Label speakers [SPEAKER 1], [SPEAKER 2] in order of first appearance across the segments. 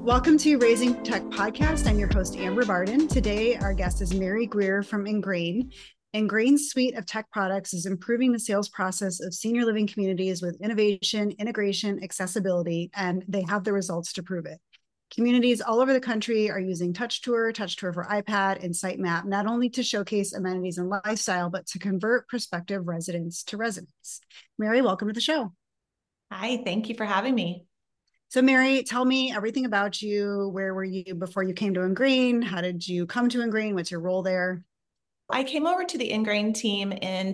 [SPEAKER 1] Welcome to Raising Tech Podcast. I'm your host, Amber Barden. Today, our guest is Mary Greer from Ingrain. Ingrain's suite of tech products is improving the sales process of senior living communities with innovation, integration, accessibility, and they have the results to prove it. Communities all over the country are using TouchTour for iPad, and Sitemap, not only to showcase amenities and lifestyle, but to convert prospective residents to residents. Mary, welcome to the show.
[SPEAKER 2] Hi, thank you for having me.
[SPEAKER 1] So Mary, tell me everything about you. Where were you before you came to Ingrain? How did you come to Ingrain? What's your role there?
[SPEAKER 2] I came over to the Ingrain team in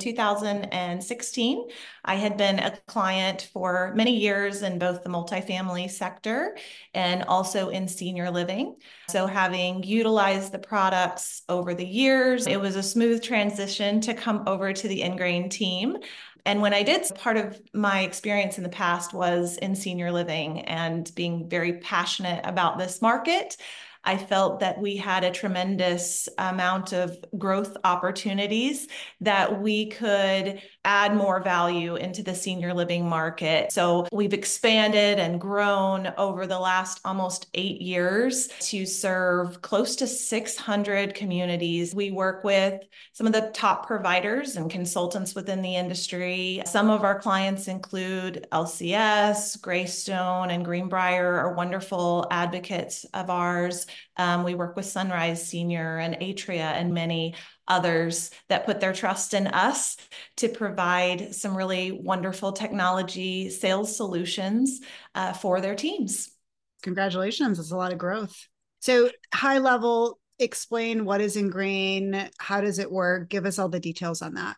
[SPEAKER 2] 2016. I had been a client for many years in both the multifamily sector and also in senior living. So having utilized the products over the years, it was a smooth transition to come over to the Ingrain team. And when I did, part of my experience in the past was in senior living and being very passionate about this market. I felt that we had a tremendous amount of growth opportunities that we could add more value into the senior living market. So we've expanded and grown over the last almost 8 years to serve close to 600 communities. We work with some of the top providers and consultants within the industry. Some of our clients include LCS, Greystone, and Greenbrier are wonderful advocates of ours. We work with Sunrise Senior and Atria and many others that put their trust in us to provide some really wonderful technology sales solutions for their teams.
[SPEAKER 1] Congratulations. It's a lot of growth. So high level, explain what is Ingrain, how does it work? Give us all the details on that.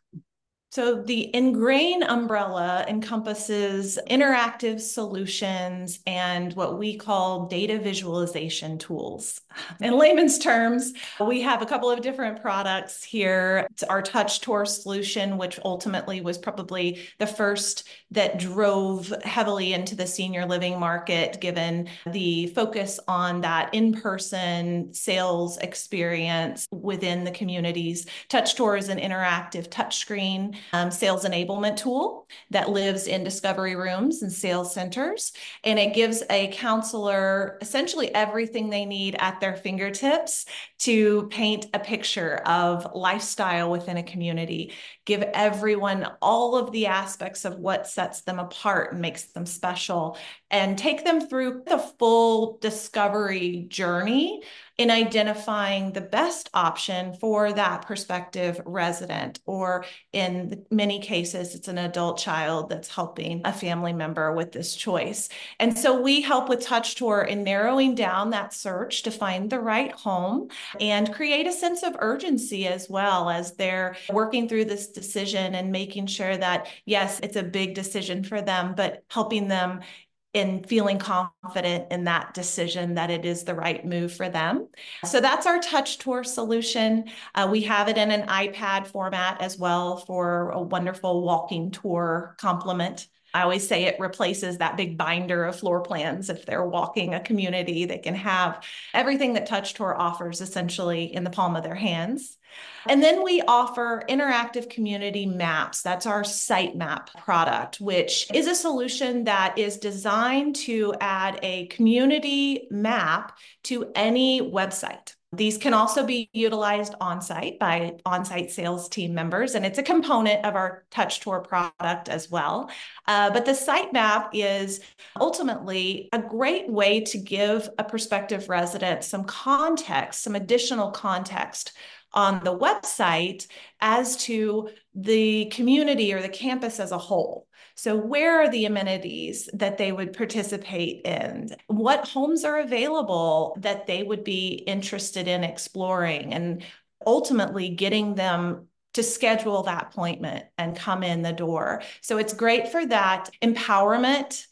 [SPEAKER 2] So the Ingrain umbrella encompasses interactive solutions and what we call data visualization tools. In layman's terms, we have a couple of different products here. It's our TouchTour solution, which ultimately was probably the first that drove heavily into the senior living market, given the focus on that in-person sales experience within the communities. TouchTour is an interactive touchscreen sales enablement tool that lives in discovery rooms and sales centers. And it gives a counselor essentially everything they need at their fingertips to paint a picture of lifestyle within a community, give everyone all of the aspects of what sets them apart and makes them special, and take them through the full discovery journey in identifying the best option for that prospective resident, or in many cases, it's an adult child that's helping a family member with this choice. And so we help with TouchTour in narrowing down that search to find the right home and create a sense of urgency as well as they're working through this decision and making sure that, yes, it's a big decision for them, but helping them in feeling confident in that decision that it is the right move for them. So that's our TouchTour solution. We have it in an iPad format as well for a wonderful walking tour complement. I always say it replaces that big binder of floor plans. If they're walking a community, they can have everything that TouchTour offers essentially in the palm of their hands. And then we offer interactive community maps. That's our Sitemap product, which is a solution that is designed to add a community map to any website. These can also be utilized on-site by on-site sales team members, and it's a component of our TouchTour product as well. But the Sitemap is ultimately a great way to give a prospective resident some context, some additional context on the website as to the community or the campus as a whole. So where are the amenities that they would participate in? What homes are available that they would be interested in exploring, and ultimately getting them to schedule that appointment and come in the door. So it's great for that empowerment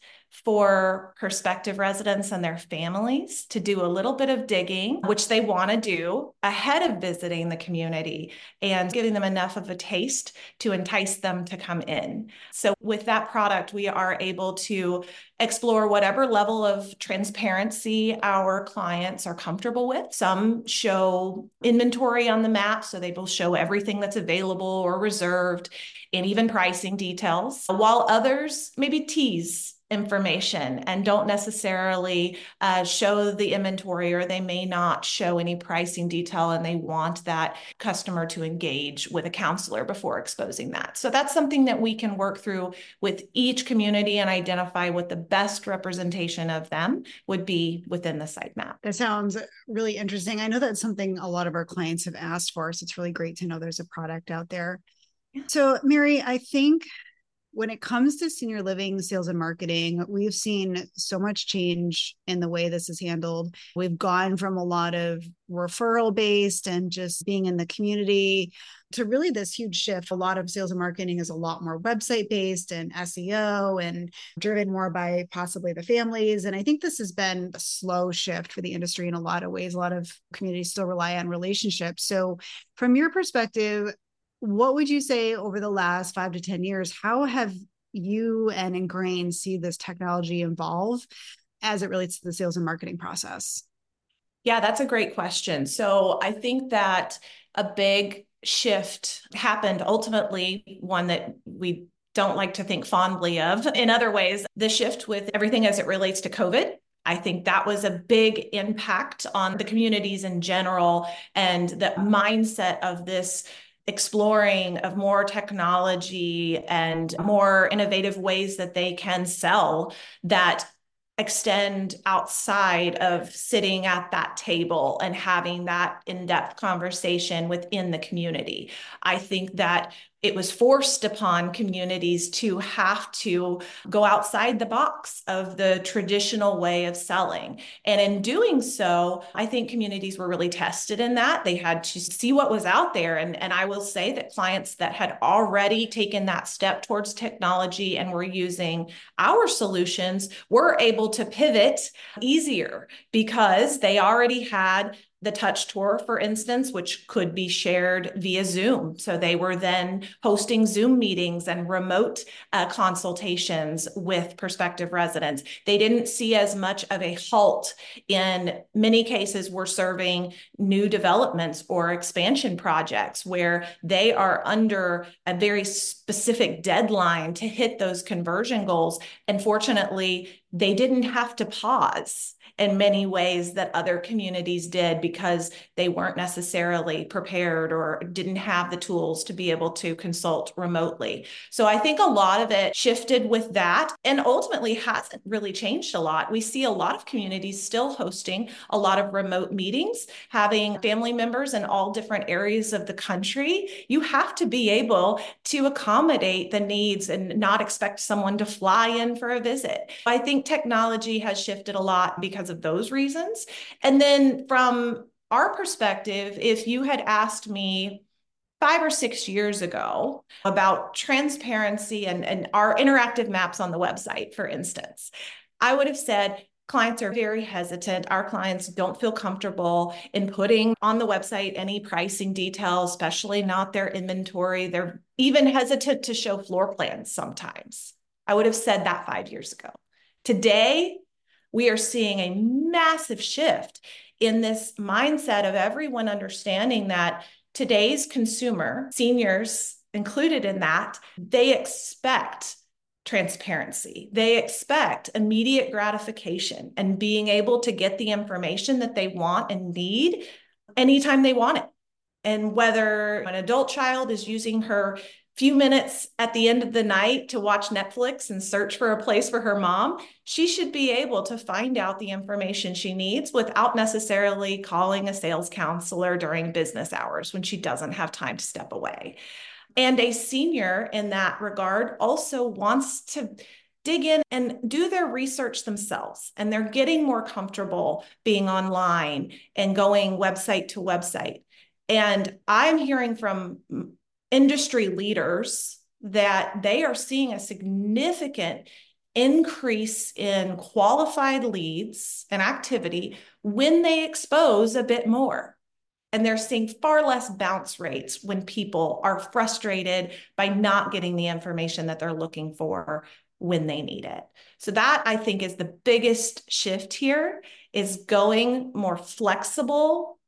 [SPEAKER 2] for prospective residents and their families to do a little bit of digging, which they want to do ahead of visiting the community, and giving them enough of a taste to entice them to come in. So with that product, we are able to explore whatever level of transparency our clients are comfortable with. Some show inventory on the map, so they will show everything that's available or reserved, and even pricing details, while others maybe tease information and don't necessarily show the inventory, or they may not show any pricing detail, and they want that customer to engage with a counselor before exposing that. So that's something that we can work through with each community and identify what the best representation of them would be within the sitemap.
[SPEAKER 1] That sounds really interesting. I know that's something a lot of our clients have asked for, so it's really great to know there's a product out there. Yeah. So Mary, I think when it comes to senior living sales and marketing, we've seen so much change in the way this is handled. We've gone from a lot of referral based and just being in the community to really this huge shift. A lot of sales and marketing is a lot more website based and SEO and driven more by possibly the families. And I think this has been a slow shift for the industry in a lot of ways. A lot of communities still rely on relationships. So from your perspective, what would you say over the last 5 to 10 years, how have you and Ingrain see this technology evolve as it relates to the sales and marketing process?
[SPEAKER 2] Yeah, that's a great question. So I think that a big shift happened, ultimately, one that we don't like to think fondly of in other ways, the shift with everything as it relates to COVID. I think that was a big impact on the communities in general, and the mindset of this exploring of more technology and more innovative ways that they can sell that extend outside of sitting at that table and having that in-depth conversation within the community. I think that it was forced upon communities to have to go outside the box of the traditional way of selling. And in doing so, I think communities were really tested in that. They had to see what was out there. And I will say that clients that had already taken that step towards technology and were using our solutions were able to pivot easier because they already had the touch tour, for instance, which could be shared via Zoom. So they were then hosting Zoom meetings and remote consultations with prospective residents. They didn't see as much of a halt. In many cases, we're serving new developments or expansion projects where they are under a very specific deadline to hit those conversion goals. And fortunately, they didn't have to pause in many ways that other communities did because they weren't necessarily prepared or didn't have the tools to be able to consult remotely. So I think a lot of it shifted with that and ultimately hasn't really changed a lot. We see a lot of communities still hosting a lot of remote meetings, having family members in all different areas of the country. You have to be able to accommodate the needs and not expect someone to fly in for a visit. I think technology has shifted a lot because of those reasons. And then from our perspective, if you had asked me 5 or 6 years ago about transparency and our interactive maps on the website, for instance, I would have said, clients are very hesitant. Our clients don't feel comfortable in putting on the website any pricing details, especially not their inventory. They're even hesitant to show floor plans sometimes. I would have said that 5 years ago. Today, we are seeing a massive shift in this mindset of everyone understanding that today's consumer, seniors included in that, they expect transparency. They expect immediate gratification and being able to get the information that they want and need anytime they want it. And whether an adult child is using her few minutes at the end of the night to watch Netflix and search for a place for her mom, she should be able to find out the information she needs without necessarily calling a sales counselor during business hours when she doesn't have time to step away. And a senior in that regard also wants to dig in and do their research themselves. And they're getting more comfortable being online and going website to website. And I'm hearing from industry leaders that they are seeing a significant increase in qualified leads and activity when they expose a bit more. And they're seeing far less bounce rates when people are frustrated by not getting the information that they're looking for when they need it. So that, I think, is the biggest shift here, is going more flexible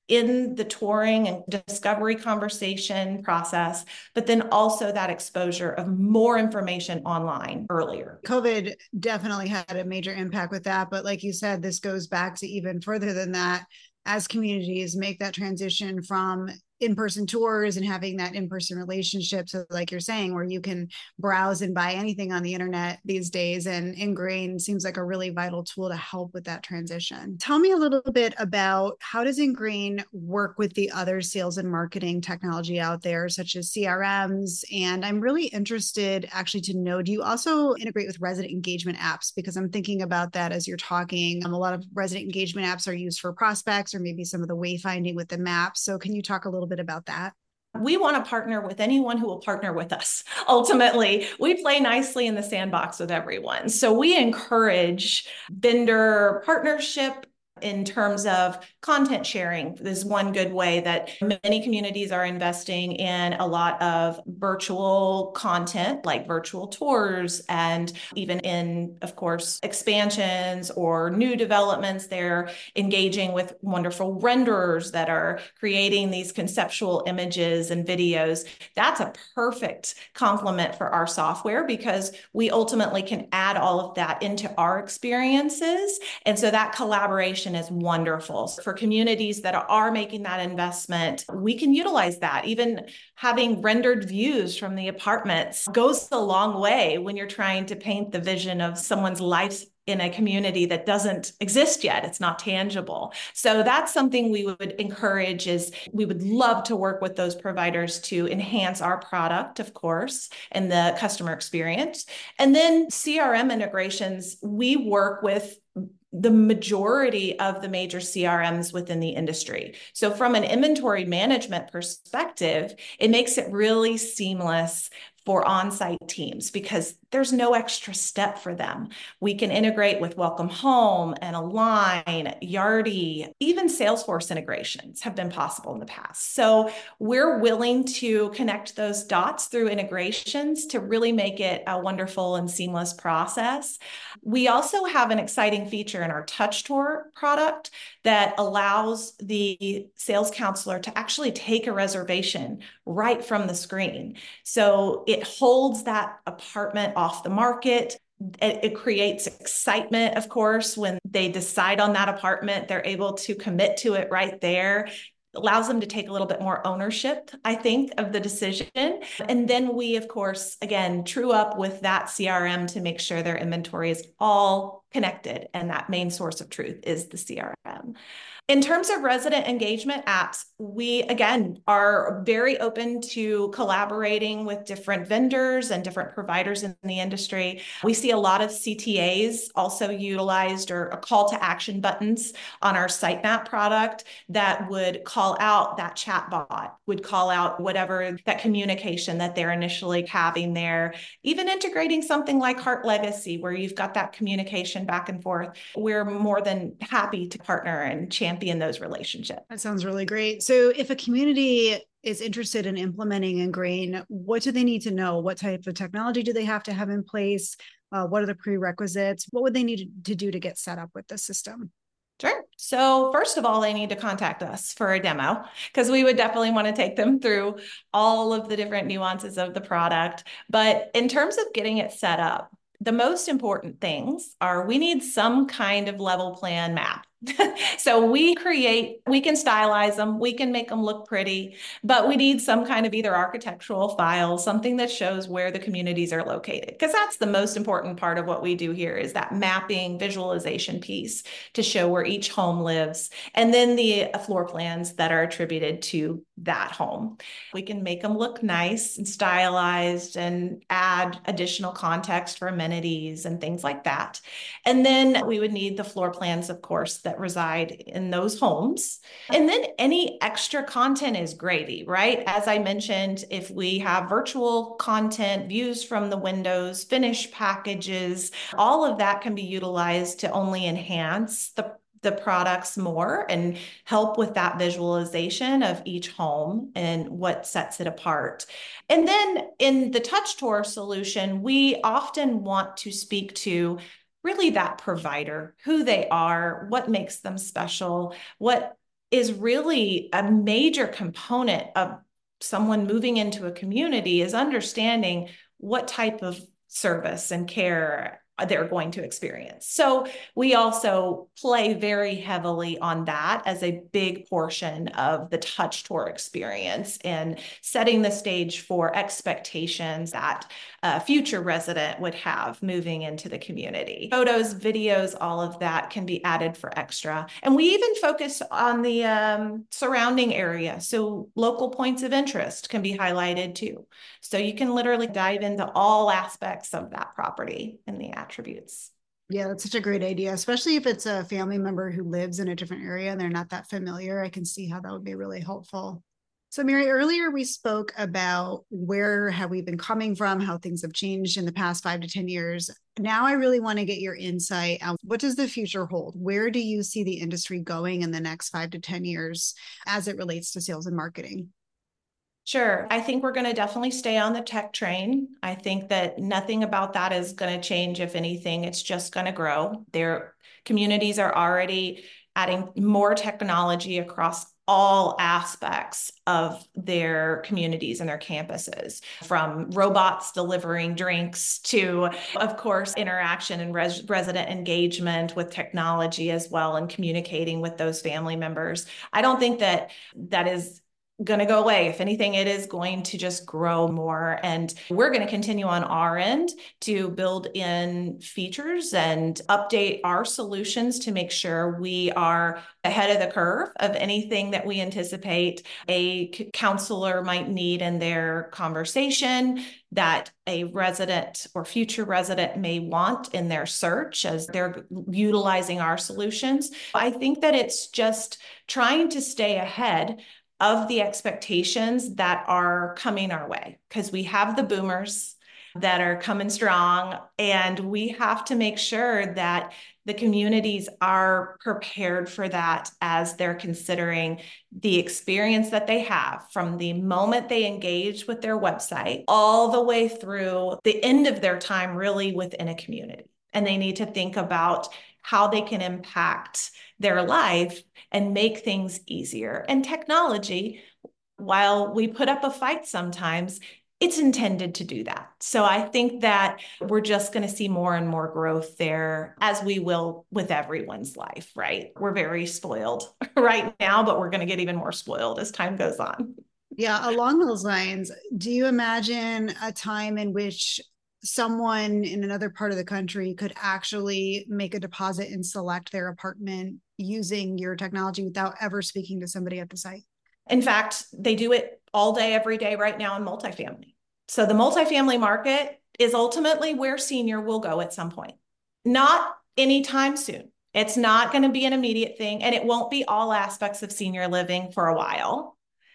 [SPEAKER 2] in the touring and discovery conversation process, but then also that exposure of more information online earlier.
[SPEAKER 1] COVID definitely had a major impact with that. But like you said, this goes back to even further than that. As communities make that transition from in-person tours and having that in-person relationship. So like you're saying, where you can browse and buy anything on the internet these days, and Ingrain seems like a really vital tool to help with that transition. Tell me a little bit about how does Ingrain work with the other sales and marketing technology out there, such as CRMs? And I'm really interested actually to know, do you also integrate with resident engagement apps? Because I'm thinking about that as you're talking. A lot of resident engagement apps are used for prospects or maybe some of the wayfinding with the maps. So can you talk a little bit about that?
[SPEAKER 2] We want to partner with anyone who will partner with us. Ultimately, we play nicely in the sandbox with everyone. So we encourage vendor partnership in terms of content sharing. This is one good way that many communities are investing in a lot of virtual content, like virtual tours, and even in, of course, expansions or new developments. They're engaging with wonderful renderers that are creating these conceptual images and videos. That's a perfect complement for our software because we ultimately can add all of that into our experiences. And so that collaboration is wonderful. So for communities that are making that investment, we can utilize that. Even having rendered views from the apartments goes a long way when you're trying to paint the vision of someone's life in a community that doesn't exist yet. It's not tangible. So that's something we would encourage. Is we would love to work with those providers to enhance our product, of course, and the customer experience. And then CRM integrations, we work with the majority of the major CRMs within the industry. So from an inventory management perspective, it makes it really seamless for on-site teams because there's no extra step for them. We can integrate with Welcome Home and Align, Yardi, even Salesforce integrations have been possible in the past. So we're willing to connect those dots through integrations to really make it a wonderful and seamless process. We also have an exciting feature in our Touch Tour product that allows the sales counselor to actually take a reservation right from the screen. So it holds that apartment off the market. It creates excitement, of course, when they decide on that apartment, they're able to commit to it right there. Allows them to take a little bit more ownership, I think, of the decision. And then we, of course, again, true up with that CRM to make sure their inventory is all connected and that main source of truth is the CRM. In terms of resident engagement apps, we, again, are very open to collaborating with different vendors and different providers in the industry. We see a lot of CTAs also utilized or call to action buttons on our sitemap product that would call out that chat bot, would call out whatever that communication that they're initially having there. Even integrating something like Heart Legacy, where you've got that communication back and forth. We're more than happy to partner and champion those relationships.
[SPEAKER 1] That sounds really great. So if a community is interested in implementing Ingrain, what do they need to know? What type of technology do they have to have in place? What are the prerequisites? What would they need to do to get set up with the system?
[SPEAKER 2] Sure. So first of all, they need to contact us for a demo because we would definitely want to take them through all of the different nuances of the product. But in terms of getting it set up, the most important things are we need some kind of level plan map. So we can stylize them, we can make them look pretty, but we need some kind of either architectural file, something that shows where the communities are located. Because that's the most important part of what we do here is that mapping visualization piece to show where each home lives. And then the floor plans that are attributed to that home. We can make them look nice and stylized and add additional context for amenities and things like that. And then we would need the floor plans, of course, that reside in those homes. And then any extra content is gravy, right? As I mentioned, if we have virtual content, views from the windows, finished packages, all of that can be utilized to only enhance the products more and help with that visualization of each home and what sets it apart. And then in the Touch Tour solution, we often want to speak to really that provider, who they are, what makes them special, what is really a major component of someone moving into a community, is understanding what type of service and care they're going to experience. So we also play very heavily on that as a big portion of the touch tour experience, and setting the stage for expectations that a future resident would have moving into the community. Photos, videos, all of that can be added for extra. And we even focus on the surrounding area. So local points of interest can be highlighted too. So you can literally dive into all aspects of that property and the attributes.
[SPEAKER 1] Yeah, that's such a great idea, especially if it's a family member who lives in a different area and they're not that familiar. I can see how that would be really helpful. So Mary, earlier we spoke about where have we been coming from, how things have changed in the past 5 to 10 years. Now I really want to get your insight on what does the future hold? Where do you see the industry going in the next 5 to 10 years as it relates to sales and marketing?
[SPEAKER 2] Sure. I think we're going to definitely stay on the tech train. I think that nothing about that is going to change. If anything, it's just going to grow. Their communities are already adding more technology across all aspects of their communities and their campuses, from robots delivering drinks to, of course, interaction and resident engagement with technology as well, and communicating with those family members. I don't think that is going to go away. If anything, it is going to just grow more. And we're going to continue on our end to build in features and update our solutions to make sure we are ahead of the curve of anything that we anticipate a counselor might need in their conversation, that a resident or future resident may want in their search as they're utilizing our solutions. I think that it's just trying to stay ahead of the expectations that are coming our way, because we have the boomers that are coming strong, and we have to make sure that the communities are prepared for that as they're considering the experience that they have from the moment they engage with their website all the way through the end of their time really within a community. And they need to think about how they can impact their life and make things easier. And technology, while we put up a fight sometimes, it's intended to do that. So I think that we're just going to see more and more growth there, as we will with everyone's life, right? We're very spoiled right now, but we're going to get even more spoiled as time goes on.
[SPEAKER 1] Yeah, along those lines, do you imagine a time in which someone in another part of the country could actually make a deposit and select their apartment using your technology without ever speaking to somebody at the site?
[SPEAKER 2] In fact, they do it all day, every day right now in multifamily. So the multifamily market is ultimately where senior will go at some point. Not anytime soon. It's not going to be an immediate thing, and it won't be all aspects of senior living for a while.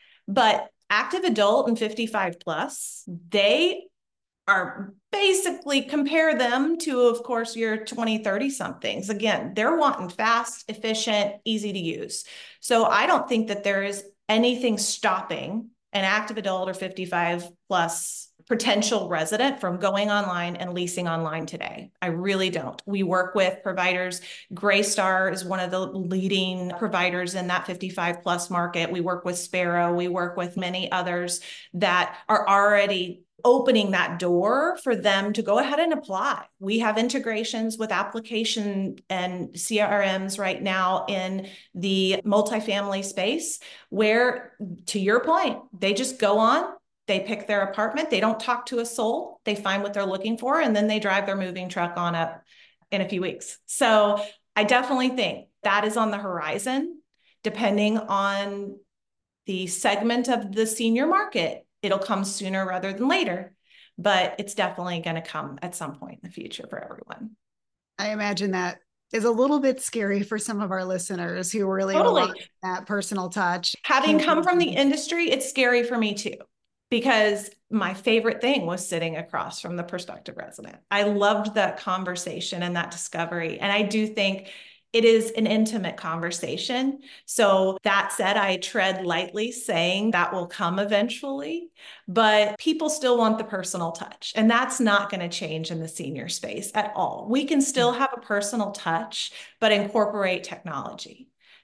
[SPEAKER 2] But active adult and 55 plus, they are basically, compare them to, of course, your 20, 30 somethings. Again, they're wanting fast, efficient, easy to use. So I don't think that there is anything stopping an active adult or 55 plus potential resident from going online and leasing online today. I really don't. We work with providers. Greystar is one of the leading providers in that 55 plus market. We work with Sparrow. We work with many others that are already opening that door for them to go ahead and apply. We have integrations with application and CRMs right now in the multifamily space where, to your point, they just go on, they pick their apartment, they don't talk to a soul, they find what they're looking for, and then they drive their moving truck on up in a few weeks. So I definitely think that is on the horizon, depending on the segment of the senior market. It'll come sooner rather than later, but it's definitely going to come at some point in the future for everyone.
[SPEAKER 1] I imagine that is a little bit scary for some of our listeners who really
[SPEAKER 2] Totally.
[SPEAKER 1] want that personal touch.
[SPEAKER 2] Having come from the industry, it's scary for me too, because my favorite thing was sitting across from the prospective resident. I loved that conversation and that discovery. And I do think it is an intimate conversation. So that said, I tread lightly saying that will come eventually, but people still want the personal touch. And that's not going to change in the senior space at all. We can still have a personal touch, but incorporate technology.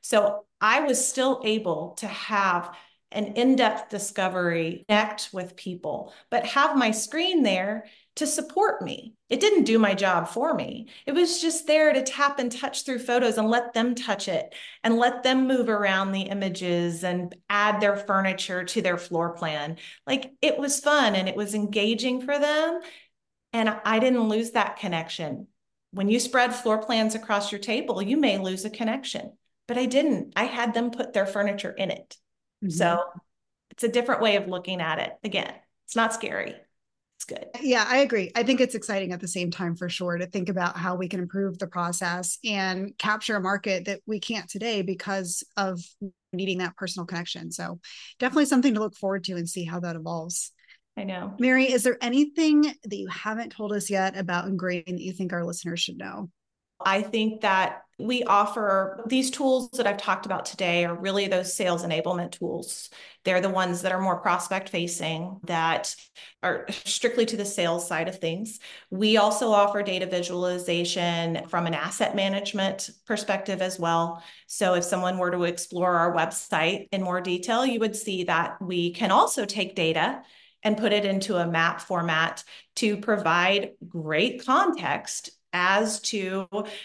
[SPEAKER 2] So I was still able to have an in-depth discovery, connect with people, but have my screen there to support me. It didn't do my job for me. It was just there to tap and touch through photos and let them touch it and let them move around the images and add their furniture to their floor plan. Like, it was fun and it was engaging for them. And I didn't lose that connection. When you spread floor plans across your table, you may lose a connection, but I didn't. I had them put their furniture in it. Mm-hmm. So it's a different way of looking at it. Again, it's not scary. It's good.
[SPEAKER 1] Yeah, I agree. I think it's exciting at the same time, for sure, to think about how we can improve the process and capture a market that we can't today because of needing that personal connection. So definitely something to look forward to and see how that evolves.
[SPEAKER 2] I know.
[SPEAKER 1] Mary, is there anything that you haven't told us yet about Ingrain that you think our listeners should know?
[SPEAKER 2] I think that we offer these tools that I've talked about today are really those sales enablement tools. They're the ones that are more prospect facing, that are strictly to the sales side of things. We also offer data visualization from an asset management perspective as well. So if someone were to explore our website in more detail, you would see that we can also take data and put it into a map format to provide great context as to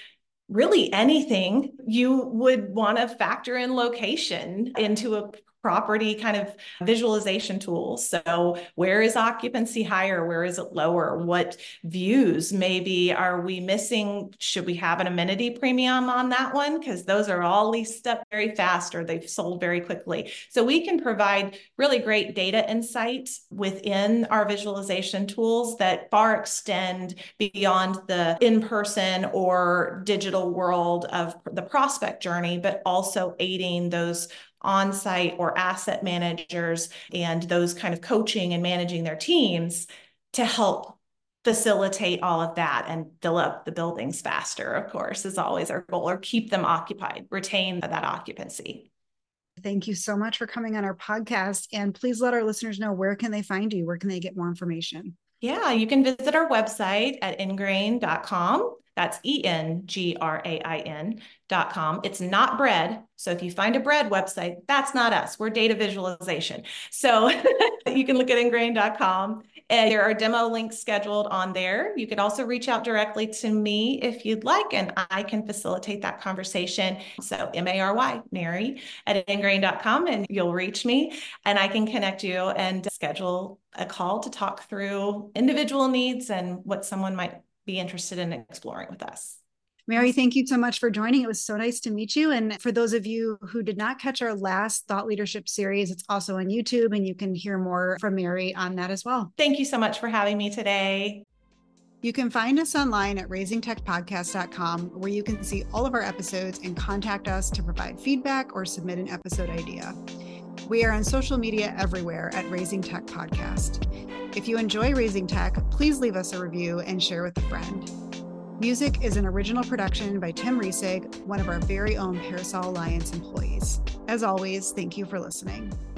[SPEAKER 2] really anything you would want to factor in location into a property kind of visualization tool. So where is occupancy higher? Where is it lower? What views maybe are we missing? Should we have an amenity premium on that one? Because those are all leased up very fast or they've sold very quickly. So we can provide really great data insights within our visualization tools that far extend beyond the in-person or digital world of the prospect journey, but also aiding those on-site or asset managers and those kind of coaching and managing their teams to help facilitate all of that and fill up the buildings faster, of course, is always our goal, or keep them occupied, retain that occupancy.
[SPEAKER 1] Thank you so much for coming on our podcast. And please let our listeners know, where can they find you? Where can they get more information?
[SPEAKER 2] Yeah, you can visit our website at ingrain.com. That's ENGRAIN.com. It's not bread. So if you find a bread website, that's not us. We're data visualization. So you can look at ingrain.com. And there are demo links scheduled on there. You could also reach out directly to me if you'd like, and I can facilitate that conversation. So Mary at ingrain.com, and you'll reach me and I can connect you and schedule a call to talk through individual needs and what someone might be interested in exploring with us.
[SPEAKER 1] Mary, thank you so much for joining. It was so nice to meet you. And for those of you who did not catch our last Thought Leadership series, it's also on YouTube, and you can hear more from Mary on that as well.
[SPEAKER 2] Thank you so much for having me today.
[SPEAKER 1] You can find us online at raisingtechpodcast.com, where you can see all of our episodes and contact us to provide feedback or submit an episode idea. We are on social media everywhere at Raising Tech Podcast. If you enjoy Raising Tech, please leave us a review and share with a friend. Music is an original production by Tim Riesig, one of our very own Parasol Alliance employees. As always, thank you for listening.